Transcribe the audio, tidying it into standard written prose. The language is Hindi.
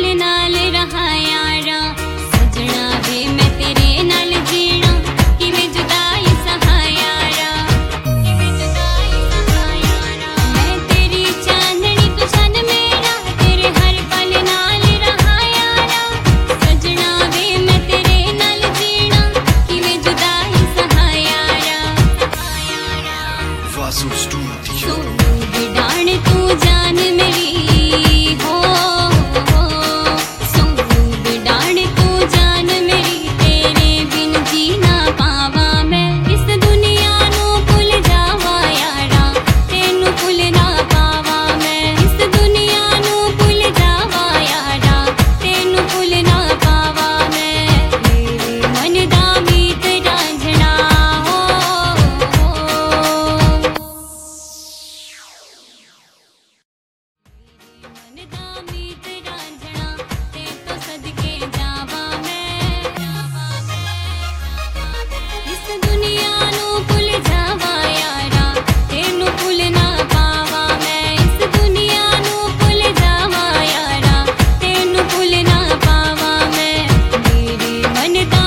पुल नाल रहा यारा सजना वे मैं तेरे नाल जीना किवें जुदाई सहा यारा किवें जुदाई सहा यारा मैं तेरी चांदनी तू चन मेरा तेरे हर पल नाल रहा यारा सजना वे मैं तेरे नाल जीना किवें जुदाई सहा यारा वासु स्टूडियो डाण तू जान मेरी हो डाण तू जान मेरी तेरे बिन जीना पावा मैं इस दुनिया नू भुल जावा यारा तेनू भुल ना पावा मैं इस दुनिया नू भुल जावा यारा तेनू भुल ना पावा मैं मेरे मन दा मीत रांझना हो मन दा मीत रांझना ते तो सदके जावा मैं इस दुनिया नू भुल जावा यारा तेनू भुल ना पावा मैं इस दुनिया नू भुल जावा यारा तेनू भुल ना पावा मैं मेरे मन दा